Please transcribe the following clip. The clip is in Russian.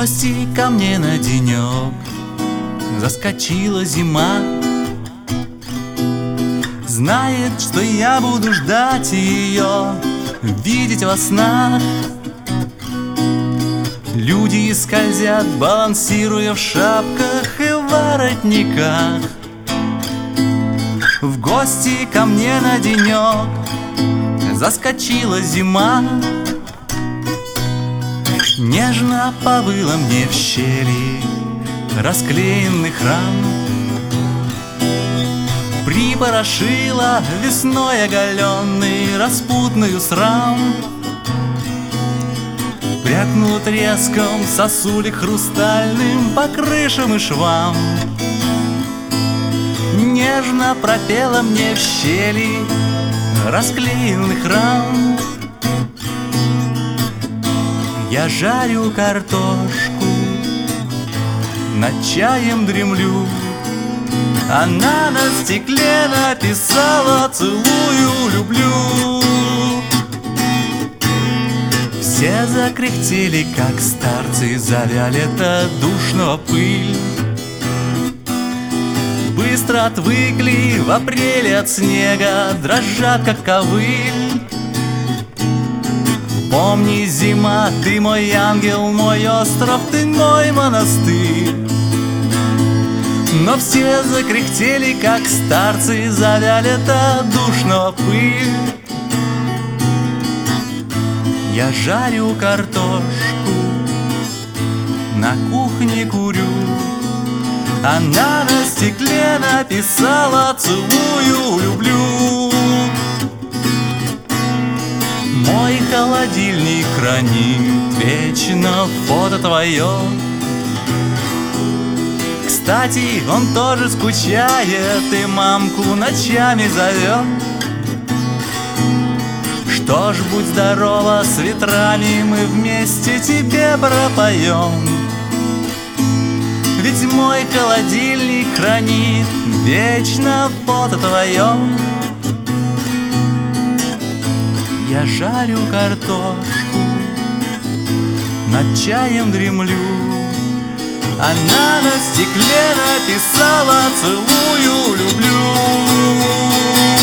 гости ко мне на денек заскочила зима. Знает, что я буду ждать ее, видеть во снах. Люди скользят, балансируя в шапках и воротниках. В гости ко мне на денек заскочила зима. Нежно повыла мне в щели расклеенных рам, припорошила весной оголенный распутную срам. Брякнул треском сосули хрустальным по крышам и швам. Нежно пропела мне в щели расклеенных рам. Я жарю картошку, над чаем дремлю. Она на стекле написала: целую, люблю. Все закряхтели, как старцы, зовя лето душного пыль. Быстро отвыкли в апреле от снега, дрожат, как ковыль. Помни, зима, ты мой ангел, мой остров, ты мой монастырь. Но все закряхтели, как старцы, зовя лето душного пыль. Я жарю картошку, на кухне курю. Она на стекле написала: целую, люблю. Мой холодильник хранит вечно фото твое. Кстати, он тоже скучает и мамку ночами зовет. Что ж, будь здорова, с ветрами мы вместе тебе пропоем. Ведь мой холодильник хранит вечно фото твое. Я жарю картошку, над чаем дремлю. Она на стекле написала: целую, люблю.